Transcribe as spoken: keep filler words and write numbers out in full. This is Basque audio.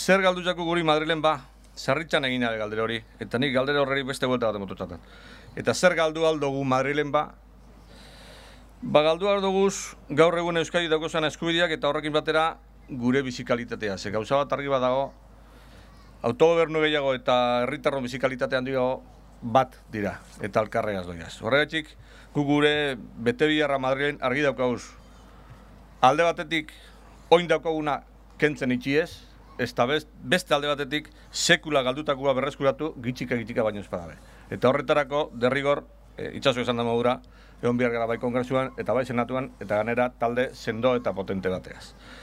zer galdutako guri Madrilen ba, sarritzan egin gabe galdera hori, eta nik galdera horreri beste buelta bat emototzaten. Eta zer galdu aldogu Madrilen ba, ba galdu aldoguz gaur egun Euskadi daukazan eskubideak eta horrekin batera gure bizikalitatea. Ze gauza bat argi bat dago, autogobernu gehiago eta herritarron bizikalitatea handiago bat dira, eta alkarregaz doiaz. Horregatik, gu gure bete biharra Madrilen argi daukaguz. Alde batetik, oin daukaguna kentzen itxiez, ez da beste alde batetik sekula galdutakoa berreskuratu gitxika-gitxika baino espadabe. Eta horretarako, derrigor, e, itxaso esan da modura, egon behar gara bai kongresuan, eta bai senatuan, eta ganera talde sendo eta potente bateaz.